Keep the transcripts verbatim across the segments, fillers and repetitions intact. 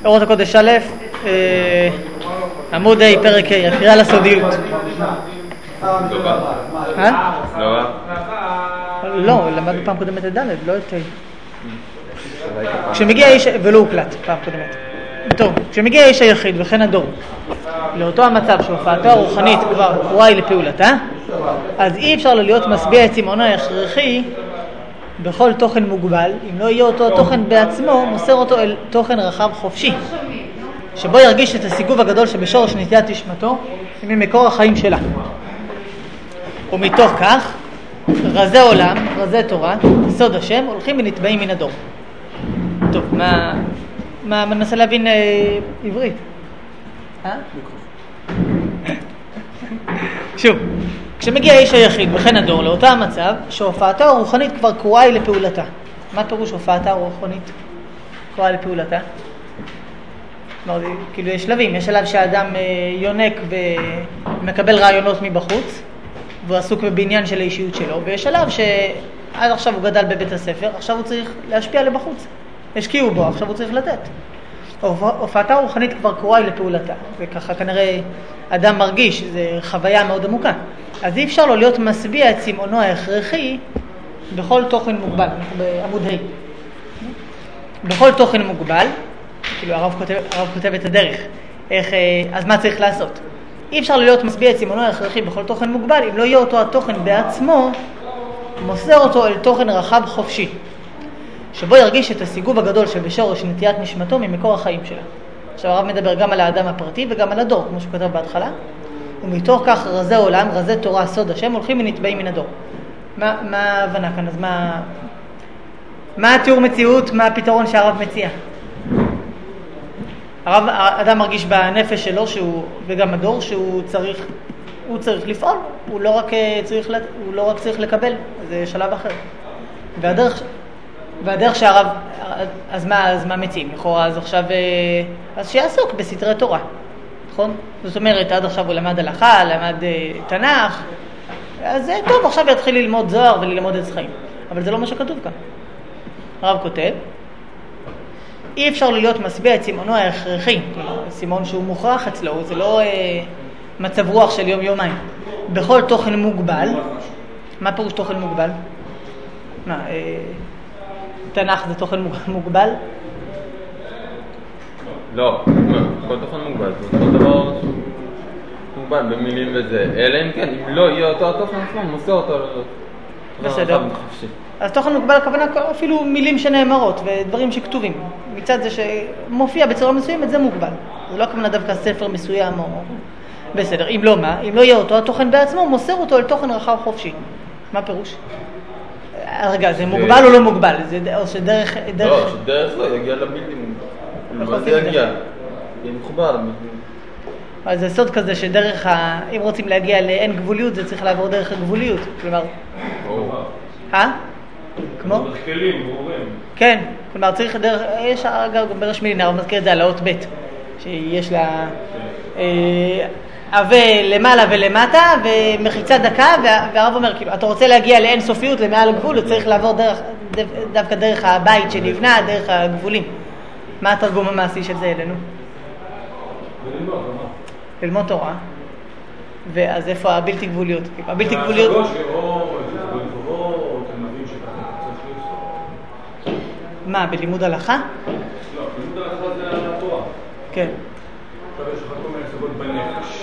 אורות הקודש א', עמוד ה', פרק ה', הקריאה לסודיות. אה? לא. לא, למדנו פעם קודמת את ד', לא את ה'. כשמגיע איש, ולא הוקלט פעם קודמת. טוב, כשמגיע איש היחיד וכן הדור לאותו המצב שהופעתו הרוחנית כבר קרואה היא לפעולתה, אז אי אפשר לו להיות משביע את צמאונו ההכרחי בכל תוכן מוגבל, אם לא יהיה אותו תוכן בעצמו, מוסר אותו אל תוכן רחב חופשי, שבו ירגיש את הסיגוב הגדול שבשורש נטיית נשמתו ממקור החיים שלה. ומתוך כך, רזי עולם, רזי תורה, סוד השם, הולכים ונטבעים מן הדור. טוב, מה, מה מנסה להבין אה, עברית? אה? שוב, כשמגיע איש היחיד וכן הדור לאותה המצב, שהופעתו הרוחנית כבר קרואה היא לפעולתה. מה פירוש הופעתה הרוחנית קרואה לפעולתה? כאילו יש שלבים, יש שלב שהאדם יונק ומקבל רעיונות מבחוץ, והוא עסוק בבניין של האישיות שלו, ויש שלב שעד עכשיו הוא גדל בבית הספר, עכשיו הוא צריך להשפיע לבחוץ. השקיעו בו, עכשיו הוא צריך לתת. הופעתה הרוחנית כבר קרואה היא לפעולתה, וככה כנראה אדם מרגיש, זו חוויה מאוד עמוקה. אז אי אפשר לו להיות משביע את צמאונו ההכרחי בכל תוכן מוגבל, אנחנו בעמוד ה'. בכל תוכן מוגבל, כאילו הרב כותב, הרב כותב את הדרך, איך, אז מה צריך לעשות? אי אפשר להיות משביע את צמאונו ההכרחי בכל תוכן מוגבל, אם לא יהיה אותו התוכן בעצמו, מוסר אותו אל תוכן רחב חופשי, שבו ירגיש את הסיגוב הגדול שבשורש נטיית נשמתו ממקור החיים שלה. עכשיו הרב מדבר גם על האדם הפרטי וגם על הדור, כמו שהוא כתב בהתחלה, ומתוך כך רזי עולם, רזי תורה, סוד השם, הולכים ונטבעים מן הדור. מה, מה ההבנה כאן? אז מה, מה התיאור מציאות, מה הפתרון שהרב מציע? הרב, האדם מרגיש בנפש שלו, שהוא, וגם הדור, שהוא צריך, הוא צריך לפעול, הוא לא רק צריך, הוא לא רק צריך לקבל, זה שלב אחר. והדרך, והדרך שהרב, אז מה, אז מה מציעים? לכאורה, אז עכשיו, אז שיעסוק בסתרי תורה, נכון? זאת אומרת, עד עכשיו הוא למד הלכה, למד תנ"ך, אז טוב, עכשיו יתחיל ללמוד זוהר וללמוד עץ חיים. אבל זה לא מה שכתוב כאן. הרב כותב, אי אפשר להיות משביע את צמאונו ההכרחי, סימון שהוא מוכרח אצלו, זה לא אה, מצב רוח של יום יומיים. בכל תוכן מוגבל, מה פירוש תוכן מוגבל? מה, אה, תנ"ך זה תוכן מוגבל? לא, כל תוכן מוגבל, זה כל דבר מוגבל במילים וזה, אלא אם כן, אם לא יהיה אותו התוכן עצמו, מוסר אותו בסדר. אז תוכן מוגבל הכוונה אפילו מילים שנאמרות ודברים שכתובים. מצד זה שמופיע בצורה מסוימת זה מוגבל. זה לא הכוונה דווקא ספר מסוים או... בסדר, אם לא מה? אם לא יהיה אותו התוכן בעצמו, מוסר אותו אל תוכן רחב חופשי. מה פירוש? רגע, זה מוגבל או לא מוגבל? זה או שדרך... לא, שדרך לא יגיע למילים. מה זה יגיע? יהיה מחובר. אז זה סוד כזה שדרך ה... אם רוצים להגיע לאין גבוליות, זה צריך לעבור דרך הגבוליות. כלומר... אה? כמו? דרך כלים, ברורים. כן, כלומר צריך דרך... יש אגב גם ברש מילים, הרב מזכיר את זה על האות ב' שיש לה... עווה למעלה ולמטה ומחיצה דקה, והרב אומר, כאילו, אתה רוצה להגיע לאין סופיות, למעל הגבול, הוא צריך לעבור דרך, דווקא דרך הבית שנבנה, דרך הגבולים. מה התרגום המעשי של זה אלינו? ללמוד תורה. ואז איפה הבלתי גבוליות? הבלתי גבוליות... מה, בלימוד הלכה? לא, בלימוד הלכה זה התורה. כן. עכשיו יש לך כל מיני סוגות בנפש.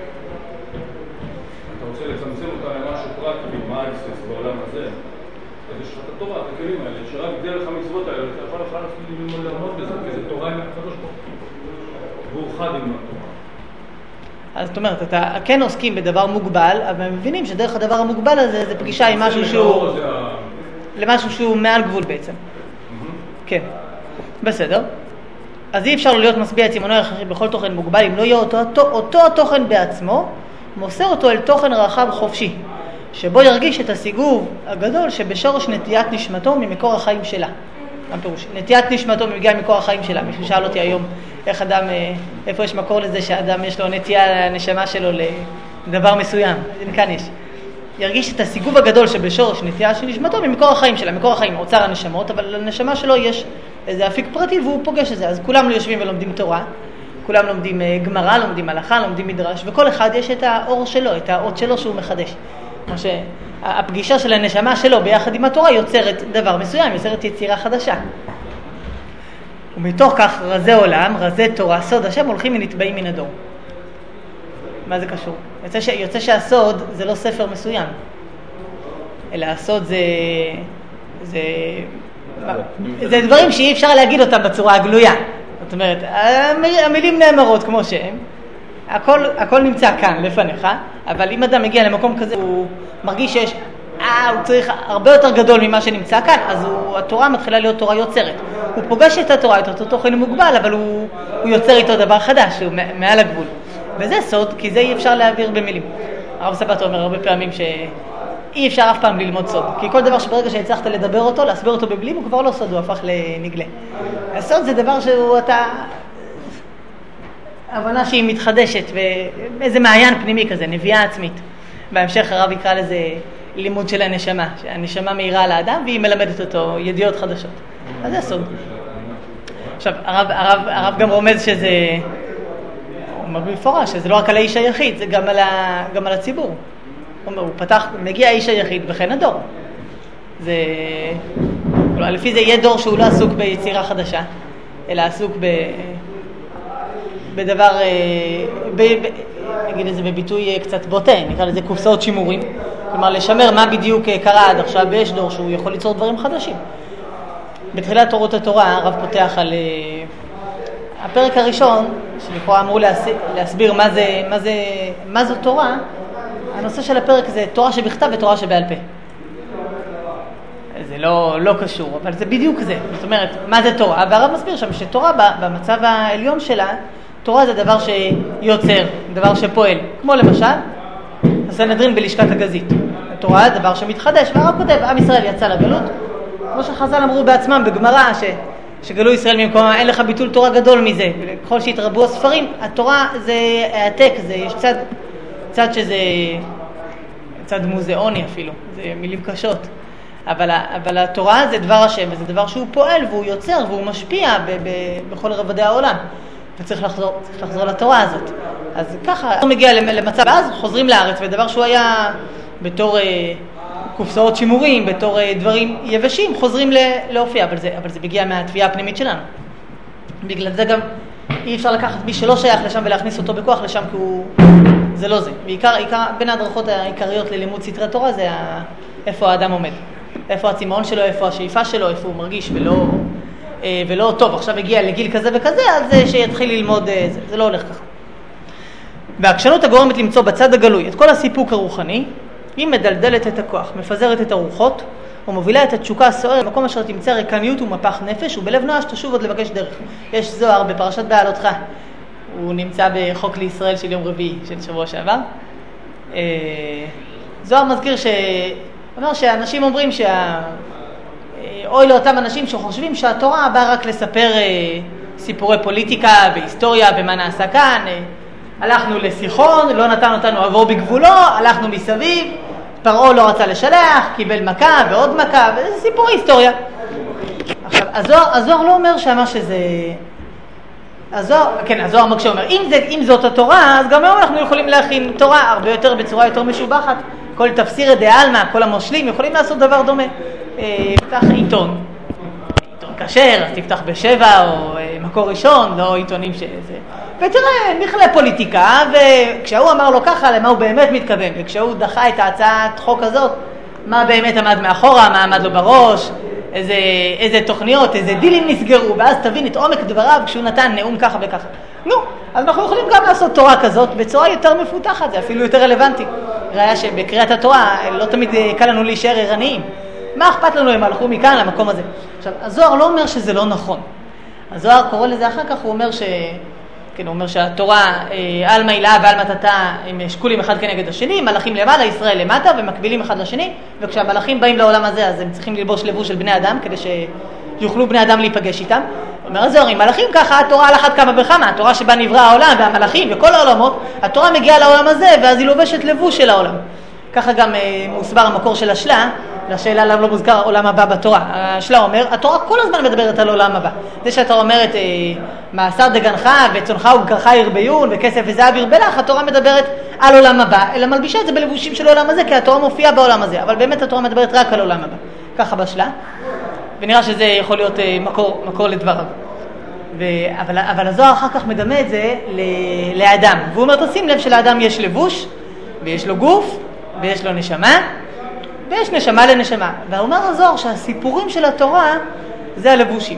אתה רוצה לצמצם אותה למשהו פרקטי, מה האקסס בעולם הזה? אז יש לך את התורה, את הכלים האלה, שרק דרך המצוות האלה, אתה יכול לך ללמוד לעמוד בזה, כי זה תורה עם הקדוש ברוך הוא. והוא חד עם התורה. אז זאת אומרת, אתה כן עוסקים בדבר מוגבל, אבל מבינים שדרך הדבר המוגבל הזה זה פגישה עם משהו שהוא... למשהו שהוא מעל גבול בעצם. כן, בסדר. אז אי אפשר להיות משביע את צמאונו ההכרחי בכל תוכן מוגבל, אם לא יהיה אותו, אותו, אותו התוכן בעצמו, מוסר אותו אל תוכן רחב חופשי, שבו ירגיש את הסיגוב הגדול שבשורש נטיית נשמתו ממקור החיים שלה. מה פירוש? נטיית נשמתו מגיעה ממקור החיים שלה. מישהו שאל אותי היום, איך אדם, איפה יש מקור לזה שאדם יש לו נטייה לנשמה שלו לדבר מסוים? אז כאן יש. ירגיש את הסיגוב הגדול שבשורש נטייה של נשמתו ממקור החיים שלה. מקור החיים, אוצר הנשמות, אבל לנשמה שלו יש איזה אפיק פרטי והוא פוגש את זה. אז כולם יושבים ולומדים תורה, כולם לומדים גמרא, לומדים הלכה, לומדים מדרש, וכל אחד יש את האור שלו, את האות שלו שהוא מחדש. כמו שהפגישה של הנשמה שלו ביחד עם התורה יוצרת דבר מסוים, יוצרת יצירה חדשה. ומתוך כך רזי עולם, רזי תורה, סוד השם הולכים ונטבעים מן הדור. מה זה קשור? יוצא, ש... יוצא שהסוד זה לא ספר מסוים, אלא הסוד זה... זה... זה דברים שאי אפשר להגיד אותם בצורה הגלויה. זאת אומרת, המילים נאמרות כמו שהם, הכל, הכל נמצא כאן לפניך, אבל אם אדם מגיע למקום כזה, הוא מרגיש שיש, אה, הוא צריך הרבה יותר גדול ממה שנמצא כאן, אז הוא, התורה מתחילה להיות תורה יוצרת. הוא פוגש את התורה, את אותו תוכן מוגבל, אבל הוא, הוא יוצר איתו דבר חדש, הוא מעל הגבול. וזה סוד, כי זה אי אפשר להעביר במילים. הרב סבתו אומר הרבה פעמים שאי אפשר אף פעם ללמוד סוד, כי כל דבר שברגע שהצלחת לדבר אותו, להסביר אותו במילים, הוא כבר לא סוד, הוא הפך לנגלה. הסוד זה דבר שהוא אתה... הבנה שהיא מתחדשת, ואיזה מעיין פנימי כזה, נביאה עצמית. בהמשך הרב יקרא לזה לימוד של הנשמה, שהנשמה מהירה על האדם, והיא מלמדת אותו ידיעות חדשות. אז זה הסוד. עכשיו, הרב, הרב, הרב גם רומז שזה... הוא אומר במפורש, שזה לא רק על האיש היחיד, זה גם על, ה, גם על הציבור. הוא אומר, הוא פתח, מגיע האיש היחיד וכן הדור. זה... לא, לפי זה יהיה דור שהוא לא עסוק ביצירה חדשה, אלא עסוק ב... בדבר, ב, ב, נגיד את זה בביטוי קצת בוטה, נקרא לזה קופסאות שימורים. כלומר, לשמר מה בדיוק קרה עד עכשיו, ויש דור שהוא יכול ליצור דברים חדשים. בתחילת תורות התורה, הרב פותח על... הפרק הראשון, שלכאורה אמרו להסביר מה זה, מה זה, מה זו תורה, הנושא של הפרק זה תורה שבכתב ותורה שבעל פה. זה לא, לא קשור, אבל זה בדיוק זה. זאת אומרת, מה זה תורה? והרב מסביר שם שתורה במצב העליון שלה, תורה זה דבר שיוצר, דבר שפועל. כמו למשל, הסנהדרין בלשכת הגזית. התורה זה דבר שמתחדש, והרב כותב, עם ישראל יצא לגלות, כמו שחז"ל אמרו בעצמם בגמרא, ש... שגלו ישראל ממקום, אין לך ביטול תורה גדול מזה. וככל שהתרבו הספרים, התורה זה העתק, זה, יש צד, צד שזה, צד מוזיאוני אפילו, זה מילים קשות. אבל, אבל התורה זה דבר השם, וזה דבר שהוא פועל, והוא יוצר, והוא משפיע ב, ב, בכל רבדי העולם. וצריך לחזור, צריך לחזור לתורה הזאת. אז ככה, הוא מגיע למצב, ואז חוזרים לארץ, ודבר שהוא היה בתור... קופסאות שימורים, בתור דברים יבשים, חוזרים להופיע, אבל זה, אבל זה מגיע מהתביעה הפנימית שלנו. בגלל זה גם אי אפשר לקחת מי שלא שייך לשם ולהכניס אותו בכוח לשם, כי הוא... זה לא זה. בעיקר, עיקר, בין ההדרכות העיקריות ללימוד סתרי תורה זה ה... איפה האדם עומד. איפה הצמאון שלו, איפה השאיפה שלו, איפה הוא מרגיש, ולא, ולא טוב, עכשיו הגיע לגיל כזה וכזה, אז שיתחיל ללמוד, זה, זה לא הולך ככה. והעקשנות הגורמת למצוא בצד הגלוי את כל הסיפוק הרוחני, היא מדלדלת את הכוח, מפזרת את הרוחות, ומובילה את התשוקה הסוערת במקום אשר תמצא ריקניות ומפח נפש, ובלב נואש תשוב עוד לבקש דרך. יש זוהר בפרשת בעלותך, הוא נמצא בחוק לישראל של יום רביעי של שבוע שעבר. זוהר מזכיר ש... אומר שאנשים אומרים שה... אוי לאותם אנשים שחושבים שהתורה באה רק לספר סיפורי פוליטיקה והיסטוריה ומה נעשה כאן. הלכנו לסיחון, לא נתן אותנו עבור בגבולו, הלכנו מסביב, פרעה לא רצה לשלח, קיבל מכה ועוד מכה, וזה סיפור היסטוריה. עכשיו, הזוהר, הזוהר לא אומר שמה שזה... הזוהר, כן, הזוהר אומר שאומר, אם, זה, אם זאת התורה, אז גם היום אנחנו יכולים להכין תורה הרבה יותר, בצורה יותר משובחת. כל תפסיר דעלמא, כל המושלים יכולים לעשות דבר דומה. פתח עיתון, עיתון כשר, אז תפתח בשבע או מקור ראשון, לא עיתונים שזה... ותראה, נכלה פוליטיקה, וכשהוא אמר לו ככה, למה הוא באמת מתכוון, וכשהוא דחה את ההצעת חוק הזאת, מה באמת עמד מאחורה, מה עמד לו בראש, איזה, איזה תוכניות, איזה דילים נסגרו, ואז תבין את עומק דבריו כשהוא נתן נאום ככה וככה. נו, אז אנחנו יכולים גם לעשות תורה כזאת בצורה יותר מפותחת, זה אפילו יותר רלוונטי. ראיה שבקריאת התורה לא תמיד קל לנו להישאר ערניים. מה אכפת לנו אם הלכו מכאן למקום הזה? עכשיו, הזוהר לא אומר שזה לא נכון. הזוהר קורא לזה אחר כך, הוא אומר ש... כן, הוא אומר שהתורה, אלמה הילה ואלמה תתה, הם שקולים אחד כנגד השני, מלאכים למעלה, ישראל למטה, ומקבילים אחד לשני, וכשהמלאכים באים לעולם הזה, אז הם צריכים ללבוש לבוש של בני אדם, כדי שיוכלו בני אדם להיפגש איתם. הוא אומר, הזוהר, אם מלאכים ככה, התורה על אחת כמה וכמה, התורה שבה נברא העולם והמלאכים וכל העולמות, התורה מגיעה לעולם הזה, ואז היא לובשת לבוש של העולם. ככה גם אה, מוסבר המקור של השלה, לשאלה למה לא מוזכר עולם הבא בתורה. השלה אומר, התורה כל הזמן מדברת על עולם הבא. זה שהתורה אומרת, אה, מעשר דגנך וצונך ובקרך ירביון וכסף וזהב ירבה לך, התורה מדברת על עולם הבא, אלא מלבישה את זה בלבושים של עולם הזה, כי התורה מופיעה בעולם הזה, אבל באמת התורה מדברת רק על עולם הבא. ככה בשלה, ונראה שזה יכול להיות אה, מקור, מקור לדבריו. ו... אבל, אבל הזוהר אחר כך מדמה את זה ל... לאדם, והוא אומר, תשים לב שלאדם יש לבוש, ויש לו גוף, ויש לו נשמה, ויש נשמה לנשמה. ואומר הזוהר שהסיפורים של התורה זה הלבושים.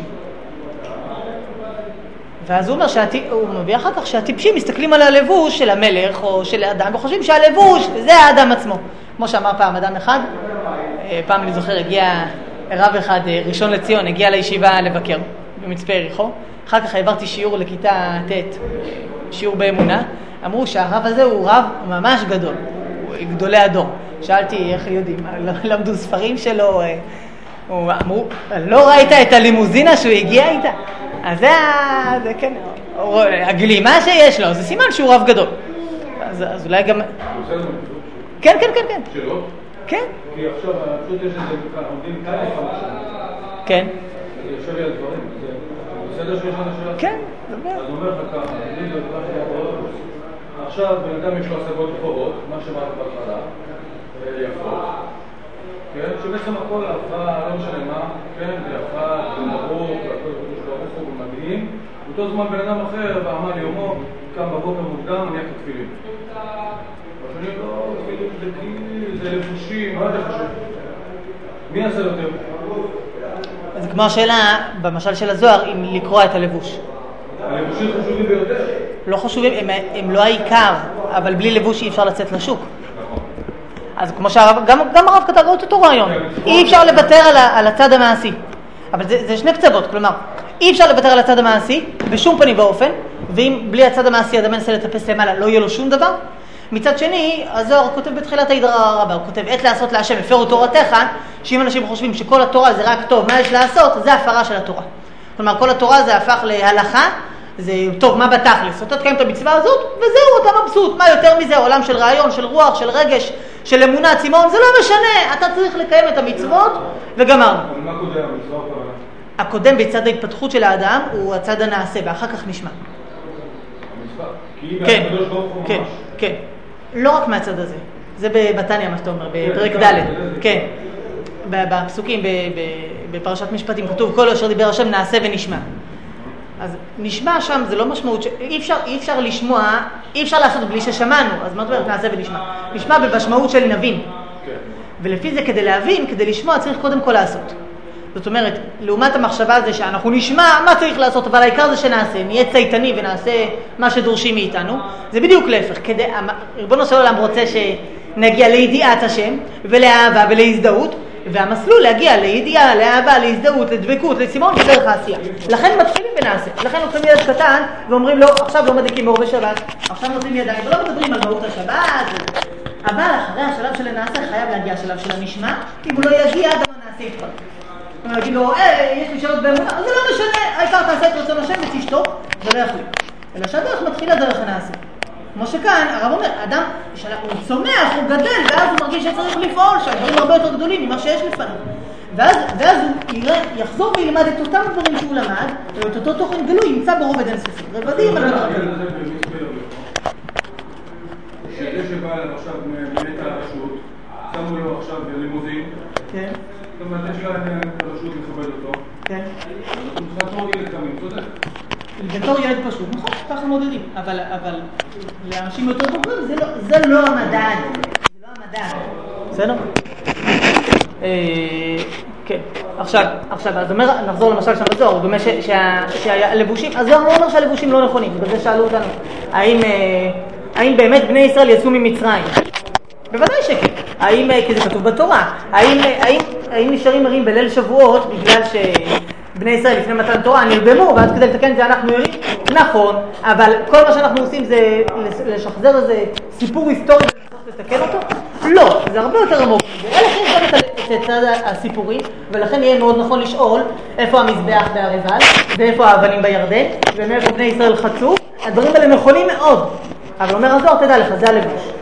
ואז הוא אומר, שהט... הוא מביא אחר כך שהטיפשים מסתכלים על הלבוש של המלך או של האדם, וחושבים שהלבוש זה האדם עצמו. כמו שאמר פעם אדם אחד, פעם אני זוכר, הגיע רב אחד ראשון לציון, הגיע לישיבה לבקר במצפה יריחו. אחר כך העברתי שיעור לכיתה ט', שיעור באמונה. אמרו שהרב הזה הוא רב ממש גדול, הוא גדולי הדור. שאלתי איך יודעים, למדו ספרים שלו, אמרו, לא ראית את הלימוזינה שהוא הגיע איתה? אז זה, זה כן, הגלימה שיש לו, זה סימן שהוא רב גדול. אז, אז אולי גם... כן, כן, כן, כן. שלו? כן. כי עכשיו, פשוט יש איזה, עומדים כאן איפה משהו. כן. אני יושב לי על דברים, זה בסדר שיש לנו שאלה? כן, דבר. אז אומר לך ככה, אני זה דבר שיעבור. עכשיו, בן אדם יש לו השגות חובות, מה שמעת בהתחלה, יפות. כן, שבעצם הכל הפכה, לא משנה מה, כן, ויפה, ומברור, והכל קדוש ברוך הוא, ומדהים. באותו זמן בן אדם אחר, בעמל יומו, קם בבוקר מוקדם, נהיה כתפילים. ואני לא, תפילים זה גיל, זה לבושים, מה יותר חשוב? מי יעשה יותר? אז כמו השאלה, במשל של הזוהר, אם לקרוא את הלבוש. הלבושים חשובים ביותר. לא חשובים, הם, הם לא העיקר, אבל בלי לבוש אי אפשר לצאת לשוק. אז כמו שהרב, גם, גם הרב כתב עוד אותו רעיון, אי אפשר לוותר על, על הצד המעשי. אבל זה, זה שני קצוות, כלומר, אי אפשר לוותר על הצד המעשי, בשום פנים ואופן, ואם בלי הצד המעשי אדם מנסה לטפס למעלה, לא יהיה לו שום דבר. מצד שני, הזוהר כותב בתחילת ההדרה הרבה, הוא כותב, עת לעשות להשם, הפרו תורתך, שאם אנשים חושבים שכל התורה זה רק טוב, מה יש לעשות? זה הפרה של התורה. כלומר, כל התורה זה הפך להלכה, זה טוב, מה בתכלס? אתה תקיים את המצווה הזאת, וזהו, אתה מבסוט. מה יותר מזה? עולם של רעיון, של רוח, של רגש, של אמונה, צימון, זה לא משנה. אתה צריך לקיים את המצוות, וגמרנו. מה קודם המצווה? הקודם בצד ההתפתחות של האדם הוא הצד הנעשה, ואחר כך נשמע. כן, כן, כן. לא רק מהצד הזה. זה בבתניה, מה שאתה אומר, בפרק ד', כן. בפסוקים, בפרשת משפטים, כתוב, כל אשר דיבר השם נעשה ונשמע. אז נשמע שם, זה לא משמעות, אי אפשר, אי אפשר לשמוע, אי אפשר לעשות בלי ששמענו, אז מה זאת אומרת נעשה ונשמע? נשמע במשמעות של נבין. ולפי זה, כדי להבין, כדי לשמוע, צריך קודם כל לעשות. זאת אומרת, לעומת המחשבה הזה שאנחנו נשמע מה צריך לעשות, אבל העיקר זה שנעשה, נהיה צייתני ונעשה מה שדורשים מאיתנו, זה בדיוק להפך. כדי, ריבונו של עולם רוצה שנגיע לידיעת השם ולאהבה ולהזדהות, והמסלול להגיע לידיעה, לאהבה, להזדהות, לדבקות, לסימון בדרך העשייה. לכן מתחילים ונעשה. לכן לוקחים ילד קטן ואומרים לו, עכשיו לא מדליקים אור בשבת, עכשיו נותנים ידיים, ולא מדברים על מהות השבת. אבל אחרי השלב של הנעשה חייב להגיע השלב של הנשמע, אם הוא לא יגיע, גם הנעשה יתפרק. הוא יגיד לו, אה, יש לי שאלות באמונה, זה לא משנה, העיקר תעשה את רצון השם ותשתוק, זה לא יכול. אלא שהדרך מתחילה דרך הנעשה. כמו שכאן, הרב אומר, אדם, הוא צומח, הוא גדל, ואז הוא מרגיש שצריך לפעול, שהדברים הרבה יותר גדולים ממה שיש לפניו. ואז, ואז הוא יראה, יחזור וילמד את אותם דברים שהוא למד, ואת אותו תוכן גלוי ימצא ברובד אינסופי. רבדים על הרבדים. שזה שבא אליו עכשיו מבית הרשות, שמו לו עכשיו לימוזין. כן. זאת אומרת, יש כאן הרשות לכבד אותו. כן. הוא צריך לתור ילד קמים, צודק. בתור ילד פשוט, נכון, ככה מודדים, אבל, אבל לאנשים יותר בוגרים זה לא, זה לא המדד, זה לא המדד, בסדר? כן, עכשיו, עכשיו, אז אומר, נחזור למשל שם בזוהר, הוא דומה שהלבושים, אז זוהר לא אומר שהלבושים לא נכונים, בזה שאלו אותנו, האם, האם באמת בני ישראל יצאו ממצרים? בוודאי שכן, האם, כי זה כתוב בתורה, האם, האם, האם נשארים מרים בליל שבועות בגלל ש... בני ישראל לפני מתן תורה נרדמו, ואז כדי לתקן זה אנחנו יורים. נכון, אבל כל מה שאנחנו עושים זה לשחזר איזה סיפור היסטורי ולנסות לתקן אותו? לא, זה הרבה יותר עמוק. ואלה שיש גם את הצד הסיפורי, ולכן יהיה מאוד נכון לשאול איפה המזבח בהריבל, ואיפה האבנים בירדן, ומאיפה בני ישראל חצו. הדברים האלה נכונים מאוד. אבל אומר הזוהר, תדע לך, זה הלבוש.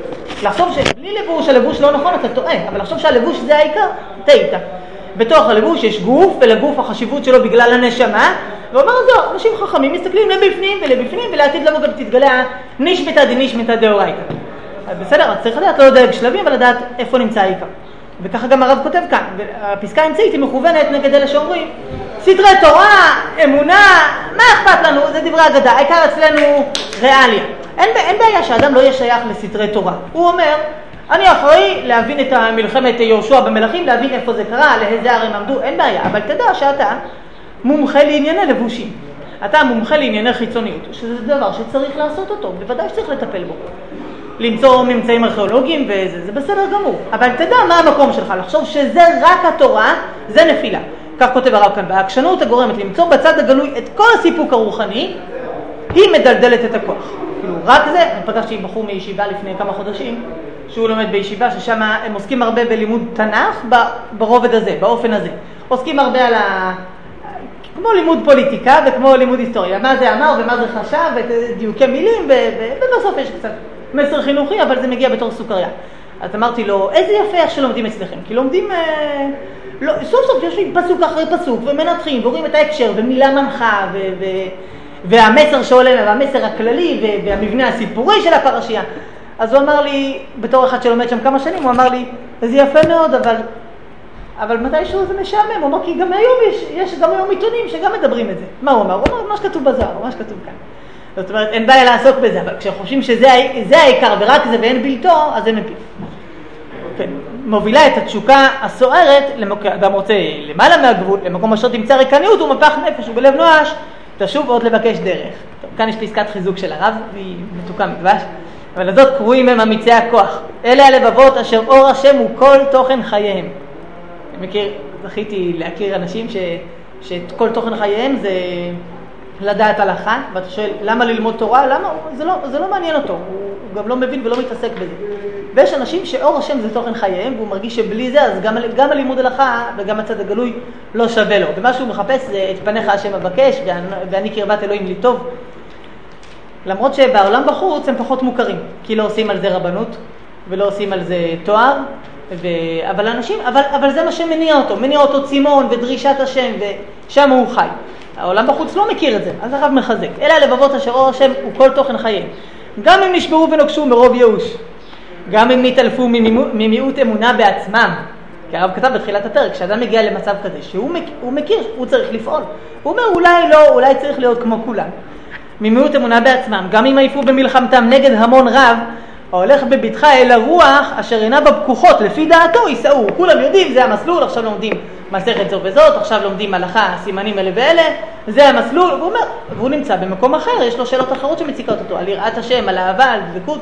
לחשוב שבלי לבוש, הלבוש לא נכון, אתה טועה, אבל לחשוב שהלבוש זה העיקר, טעית. בתוך הלבוש יש גוף, ולגוף החשיבות שלו בגלל הנשמה, ואומר זהו, אנשים חכמים מסתכלים לבפנים ולבפנים, ולעתיד לבוא גם תתגלה נשמתא דנשמתא דאורייתא. בסדר, אז צריך לדעת, לא לדייק שלבים, אבל לדעת איפה נמצא העיקר. וככה גם הרב כותב כאן, הפסקה האמצעית היא מכוונת נגד אלה שאומרים, סדרי תורה, אמונה, מה אכפת לנו? זה דברי אגדה, העיקר אצלנו ריאליה. אין, אין בעיה שאדם לא יהיה שייך לסדרי תורה. הוא אומר, אני אחראי להבין את המלחמת יהושע במלכים, להבין איפה זה קרה, לאיזה ערים עמדו, אין בעיה, אבל תדע שאתה מומחה לענייני לבושים. אתה מומחה לענייני חיצוניות, שזה דבר שצריך לעשות אותו, בוודאי שצריך לטפל בו. למצוא ממצאים ארכיאולוגיים וזה, זה בסדר גמור. אבל תדע מה המקום שלך, לחשוב שזה רק התורה, זה נפילה. כך כותב הרב כאן, והעקשנות הגורמת למצוא בצד הגלוי את כל הסיפוק הרוחני, היא מדלדלת את הכוח. כאילו, רק זה, אני פגשתי בחור מישיבה לפני כמה חודשים, שהוא לומד בישיבה, ששם הם עוסקים הרבה בלימוד תנ"ך, ברובד הזה, באופן הזה. עוסקים הרבה על ה... כמו לימוד פוליטיקה וכמו לימוד היסטוריה. מה זה אמר ומה זה חשב, ודיוקי מילים, ובסוף יש קצת מסר חינוכי, אבל זה מגיע בתור סוכריה. אז אמרתי לו, איזה יפה איך שלומדים אצלכם, כי לומדים... אה, לא, סוף סוף יושבים פסוק אחרי פסוק, ומנתחים, ורואים את ההקשר, ומילה מנחה, ו... ו והמסר שעולה, והמסר הכללי, והמבנה הסיפורי של הפרשייה. אז הוא אמר לי, בתור אחד שלומד שם כמה שנים, הוא אמר לי, זה יפה מאוד, אבל, אבל מתישהו זה משעמם. הוא אמר, כי גם היום יש, יש גם היום עיתונים שגם מדברים את זה. מה הוא אמר? הוא אמר, מה שכתוב בזוהר, מה שכתוב כאן. זאת אומרת, אין בעיה לעסוק בזה, אבל כשחושבים שזה זה העיקר ורק זה ואין בלתו, אז זה מפיל. כן. מובילה את התשוקה הסוערת, אדם רוצה למעלה מהגבול, למקום אשר תמצא ריקניות ומפח נפש ובלב נואש, תשוב עוד לבקש דרך. טוב, כאן יש פסקת חיזוק של הרב, והיא מתוקה מדבש. אבל הזאת קרואים הם אמיצי הכוח. אלה הלבבות אשר אור השם הוא כל תוכן חייהם. אני מכיר, זכיתי להכיר אנשים ש, שכל תוכן חייהם זה לדעת הלכה, ואתה שואל למה ללמוד תורה? למה? זה לא, זה לא מעניין אותו, הוא, הוא גם לא מבין ולא מתעסק בזה. ויש אנשים שאור השם זה תוכן חייהם, והוא מרגיש שבלי זה, אז גם, גם הלימוד הלכה וגם הצד הגלוי לא שווה לו. ומה שהוא מחפש זה את פניך השם מבקש, ואני, ואני קרבת אלוהים לי טוב. למרות שבעולם בחוץ הם פחות מוכרים, כי לא עושים על זה רבנות, ולא עושים על זה תואר, ו... אבל אנשים, אבל, אבל זה מה שמניע אותו, מניע אותו צימון ודרישת השם, ושם הוא חי. העולם בחוץ לא מכיר את זה, אז הרב מחזק. אלה הלבבות אשר אור השם הוא כל תוכן חייהם. גם אם נשברו ונוקשו מרוב ייאוש, גם אם נתעלפו ממיעוט אמונה בעצמם, כי הרב כתב בתחילת הפרק, כשאדם מגיע למצב כזה, שהוא מכיר, הוא צריך לפעול. הוא אומר, אולי לא, אולי צריך להיות כמו כולם. ממיעוט אמונה בעצמם, גם אם עייפו במלחמתם נגד המון רב, ההולך בביטחה אל הרוח אשר אינה בפקוחות, לפי דעתו ייסעו. כולם יודעים, זה המסלול, עכשיו לומדים מסכת זו וזאת, עכשיו לומדים הלכה, סימנים אלה ואלה, זה המסלול. והוא אומר, והוא נמצא במקום אחר, יש לו שאלות אחרות שמציקות אותו, על יראת השם, על אהבה, על דבקות.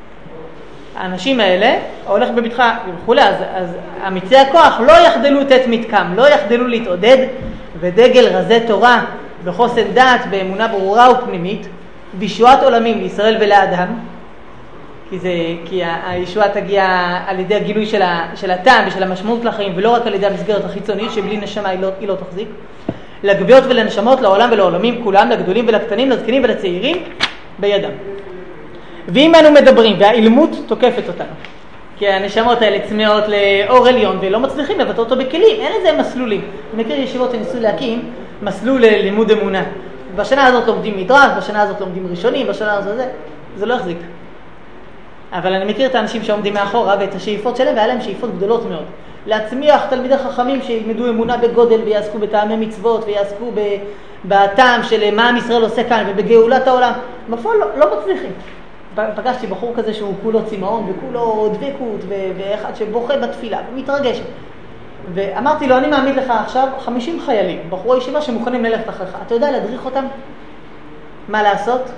האנשים האלה, ההולך בביטחה וכולי, אז, אז אמיצי הכוח לא יחדלו תת מתקם, לא יחדלו להתעודד, ודגל רזי תורה וחוסן דעת באמונה ברורה ופנימית, בישועת עולמים לישראל ולאדם, כי, זה, כי הישועה תגיע על ידי הגילוי של, ה, של הטעם ושל המשמעות לחיים, ולא רק על ידי המסגרת החיצונית, שבלי נשמה היא לא, היא לא תחזיק. לגביות ולנשמות, לעולם ולעולמים כולם, לגדולים ולקטנים, לזקנים ולצעירים, בידם. ואם אנו מדברים, והאילמות תוקפת אותנו, כי הנשמות האלה צמאות לאור עליון, ולא מצליחים לבטא אותו בכלים, אין איזה מסלולים. אני מכיר ישיבות שניסו להקים מסלול ללימוד אמונה. בשנה הזאת לומדים מדרש, בשנה הזאת לומדים ראשונים, בשנה הזאת זה, זה לא יחזיק. אבל אני מכיר את האנשים שעומדים מאחורה ואת השאיפות שלהם, והיה להם שאיפות גדולות מאוד. להצמיח תלמידי חכמים שילמדו אמונה בגודל ויעסקו בטעמי מצוות ויעסקו בטעם של מה עם ישראל עושה כאן ובגאולת העולם. בפועל לא, לא מצליחים. פגשתי בחור כזה שהוא כולו צימאון וכולו דבקות ואחד שבוכה בתפילה ומתרגש. ואמרתי לו, אני מעמיד לך עכשיו חמישים חיילים, בחורי ישיבה שמוכנים ללכת אחריך. אתה יודע להדריך אותם? מה לעשות?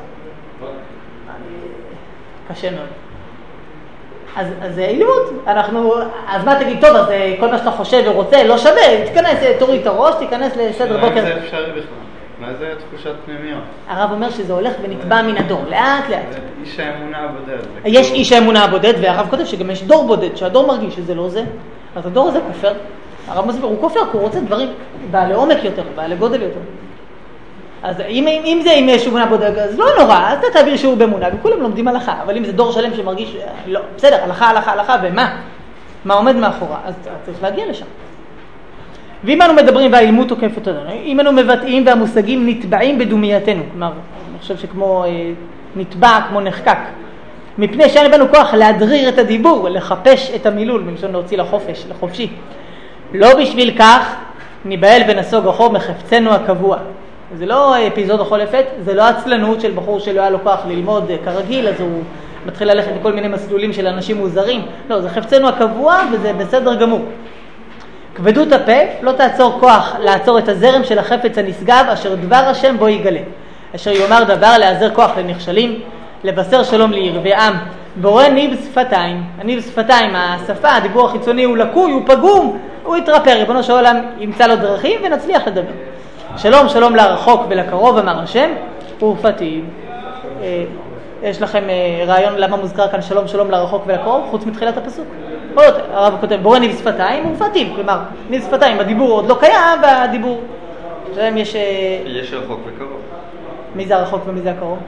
קשה מאוד. אז, אז זה אילמות. אנחנו, אז מה תגיד, טוב, אז כל מה שאתה חושב ורוצה לא שווה, תיכנס, תוריד את הראש, תיכנס לסדר בוקר. מה זה אפשרי בכלל? מה זה תחושת פנימיות? הרב אומר שזה הולך ונקבע מן הדור, לאט לאט. איש האמונה הבודד. יש איש האמונה הבודד, והרב כותב שגם יש דור בודד, שהדור מרגיש שזה לא זה. אז הדור הזה כופר. הרב מסביר, הוא כופר, כי הוא רוצה דברים בעלי עומק יותר, בעלי גודל יותר. אז אם, אם זה עם יש אמונה בודד, אז לא נורא, אז אתה תעביר שיעור באמונה, וכולם לומדים הלכה. אבל אם זה דור שלם שמרגיש, לא, בסדר, הלכה, הלכה, הלכה, ומה? מה עומד מאחורה? אז צריך להגיע לשם. ואם אנו מדברים והאילמות תוקף אותנו, אם אנו מבטאים והמושגים נטבעים בדומייתנו, כלומר, אני חושב שכמו אה, נטבע, כמו נחקק, מפני שאין בנו כוח להדריר את הדיבור, לחפש את המילול, במשון להוציא לחופש, לחופשי. לא בשביל כך ניבהל ונסוג אחור מחפצנו הקבוע. זה לא אפיזודה חולפת, זה לא עצלנות של בחור שלא היה לו כוח ללמוד כרגיל, אז הוא מתחיל ללכת לכל מיני מסלולים של אנשים מוזרים. לא, זה חפצנו הקבוע וזה בסדר גמור. כבדות הפה לא תעצור כוח לעצור את הזרם של החפץ הנשגב אשר דבר השם בו יגלה. אשר יאמר דבר לעזר כוח לנכשלים, לבשר שלום לירבי עם. בורא ניב שפתיים. הניב שפתיים, השפה, הדיבור החיצוני הוא לקוי, הוא פגום, הוא יתרפא. ריבונו של עולם ימצא לו דרכים ונצליח לדבר. שלום, שלום לרחוק ולקרוב, אמר השם, ורפתים. יש לכם רעיון למה מוזכר כאן שלום, שלום לרחוק ולקרוב, חוץ מתחילת הפסוק? עוד, הרב כותב, בורא ניב שפתיים ורפתים. כלומר, ניב שפתיים, הדיבור עוד לא קיים, והדיבור, שלהם יש... יש רחוק וקרוב. מי זה הרחוק ומי זה הקרוב?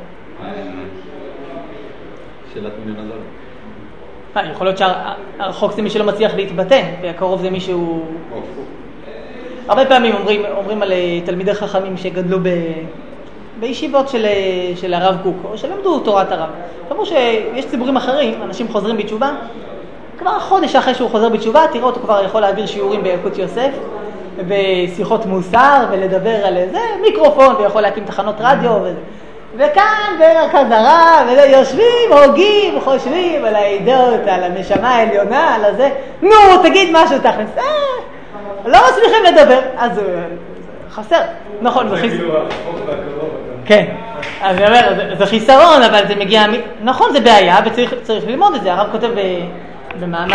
שאלת מיליון הדולר. יכול להיות שהרחוק זה מי שלא מצליח להתבטא, והקרוב זה מי שהוא... הרבה פעמים אומרים, אומרים על תלמידי חכמים שגדלו ב... בישיבות של, של הרב קוק, או שלמדו תורת הרב. אמרו שיש ציבורים אחרים, אנשים חוזרים בתשובה, כבר חודש אחרי שהוא חוזר בתשובה, תראו אותו כבר יכול להעביר שיעורים בילקוט יוסף, בשיחות מוסר, ולדבר על איזה מיקרופון, ויכול להקים תחנות רדיו וזה. וכאן במרכז הרב, יושבים, הוגים, חושבים על העדות, על הנשמה העליונה, על הזה. נו, תגיד משהו תכנס. אה, לא מצליחים לדבר. אז חסר. נכון, זה חיסרון. כן. אז אני אומר, זה חיסרון, אבל זה מגיע... נכון, זה בעיה, וצריך ללמוד את זה. הרב כותב במאמר...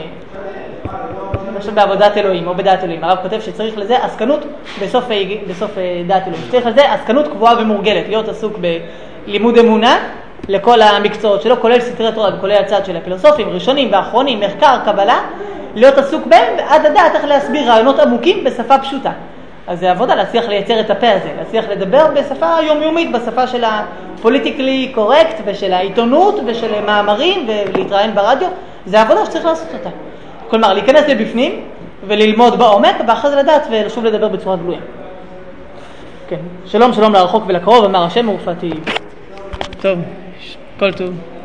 עכשיו בעבודת אלוהים או בדעת אלוהים, הרב כותב שצריך לזה עסקנות בסוף, בסוף דעת אלוהים. צריך לזה עסקנות קבועה ומורגלת, להיות עסוק בלימוד אמונה לכל המקצועות שלו, כולל סתרי תורה וכולל הצד של הפילוסופים, ראשונים ואחרונים, מחקר, קבלה, להיות עסוק בהם ועד הדעת איך להסביר רעיונות עמוקים בשפה פשוטה. אז זה עבודה להצליח לייצר את הפה הזה, להצליח לדבר בשפה יומיומית, בשפה של הפוליטיקלי קורקט ושל העיתונות ושל מאמרים ולהתראיין ברדיו, זה עבודה שצריך לעשות אותה. כלומר, להיכנס לבפנים וללמוד בעומק, ואחרי זה לדעת ולשוב לדבר בצורה גלויה. כן. שלום, שלום לרחוק ולקרוב, אמר השם ורפאתי. טוב, כל טוב.